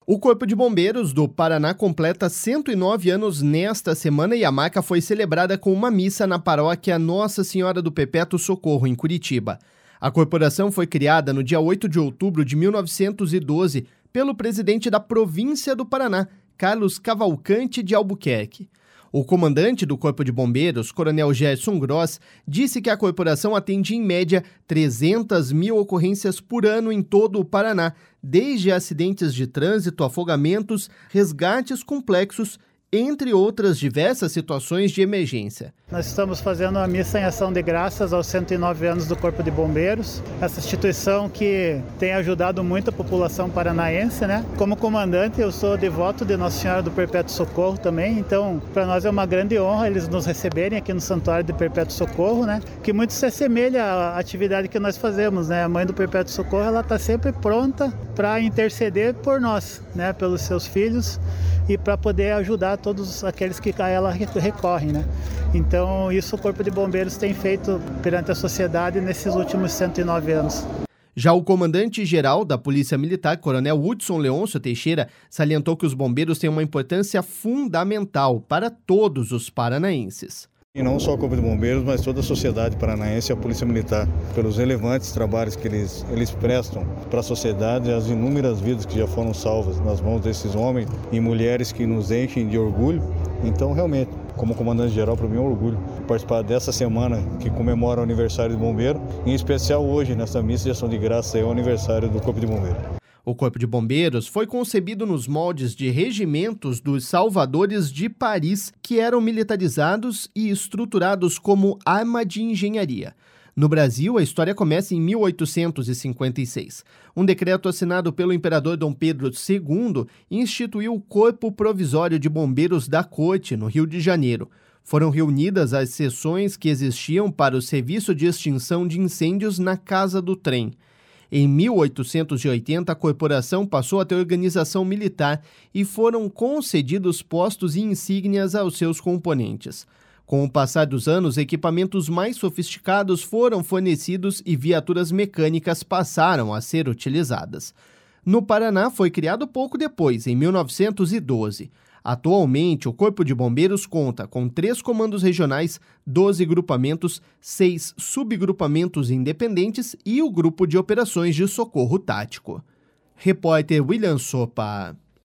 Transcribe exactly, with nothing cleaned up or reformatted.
O Corpo de Bombeiros do Paraná completa cento e nove anos nesta semana e a marca foi celebrada com uma missa na paróquia Nossa Senhora do Perpétuo Socorro, em Curitiba. A corporação foi criada no dia oito de outubro de mil novecentos e doze pelo presidente da província do Paraná, Carlos Cavalcante de Albuquerque. O comandante do Corpo de Bombeiros, Coronel Gerson Gross, disse que a corporação atende em média trezentas mil ocorrências por ano em todo o Paraná, desde acidentes de trânsito, afogamentos, resgates complexos, entre outras diversas situações de emergência. Nós estamos fazendo uma missa em ação de graças aos cento e nove anos do Corpo de Bombeiros, essa instituição que tem ajudado muito a população paranaense, né? Como comandante, eu sou devoto de Nossa Senhora do Perpétuo Socorro também, então para nós é uma grande honra eles nos receberem aqui no Santuário de Perpétuo Socorro, né? Que muito se assemelha à atividade que nós fazemos, né? A Mãe do Perpétuo Socorro, ela está sempre pronta para interceder por nós, né? Pelos seus filhos e para poder ajudar todos aqueles que a ela recorrem, né? Então, isso o Corpo de Bombeiros tem feito perante a sociedade nesses últimos cento e nove anos. Já o comandante-geral da Polícia Militar, Coronel Hudson Leôncio Teixeira, salientou que os bombeiros têm uma importância fundamental para todos os paranaenses. E não só o Corpo de Bombeiros, mas toda a sociedade paranaense e a Polícia Militar, pelos relevantes trabalhos que eles, eles prestam para a sociedade, as inúmeras vidas que já foram salvas nas mãos desses homens e mulheres que nos enchem de orgulho. Então, realmente, como comandante-geral, para mim é um orgulho participar dessa semana que comemora o aniversário do bombeiro, em especial hoje, nessa missa de ação de graça, é o aniversário do Corpo de Bombeiros. O Corpo de Bombeiros foi concebido nos moldes de regimentos dos Salvadores de Paris, que eram militarizados e estruturados como arma de engenharia. No Brasil, a história começa em mil oitocentos e cinquenta e seis. Um decreto assinado pelo imperador Dom Pedro segundo instituiu o Corpo Provisório de Bombeiros da Corte, no Rio de Janeiro. Foram reunidas as seções que existiam para o serviço de extinção de incêndios na Casa do Trem. Em mil oitocentos e oitenta, a corporação passou a ter organização militar e foram concedidos postos e insígnias aos seus componentes. Com o passar dos anos, equipamentos mais sofisticados foram fornecidos e viaturas mecânicas passaram a ser utilizadas. No Paraná, foi criado pouco depois, em mil novecentos e doze. Atualmente, o Corpo de Bombeiros conta com três comandos regionais, doze grupamentos, seis subgrupamentos independentes e o Grupo de Operações de Socorro Tático. Repórter William Sopa.